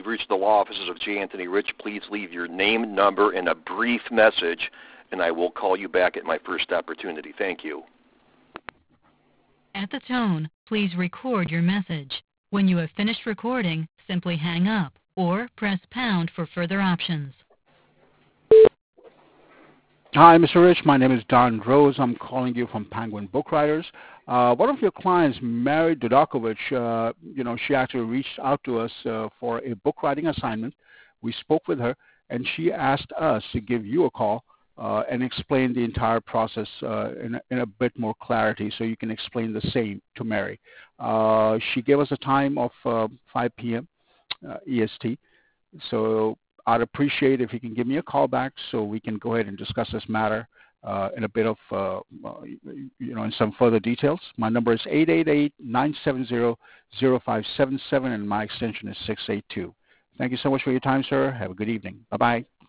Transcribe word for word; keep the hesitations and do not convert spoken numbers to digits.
You've reached the law offices of J. Anthony Rich. Please leave your name, number, and a brief message, and I will call you back at my first opportunity. Thank you. At the tone, please record your message. When you have finished recording, simply hang up or press pound for further options. Hi, Mister Rich. My name is Don Rose. I'm calling you from Penguin Book Writers. Uh, one of your clients, Mary Dodakovich, uh, you know, she actually reached out to us uh, for a book writing assignment. We spoke with her, and she asked us to give you a call uh, and explain the entire process uh, in, a, in a bit more clarity so you can explain the same to Mary. Uh, she gave us a time of uh, five p.m. Uh, E S T. So I'd appreciate if you can give me a call back so we can go ahead and discuss this matter uh, in a bit of, uh, you know, in some further details. My number is eight eight eight, nine seven zero, zero five seven seven, and my extension is six eight two. Thank you so much for your time, sir. Have a good evening. Bye-bye.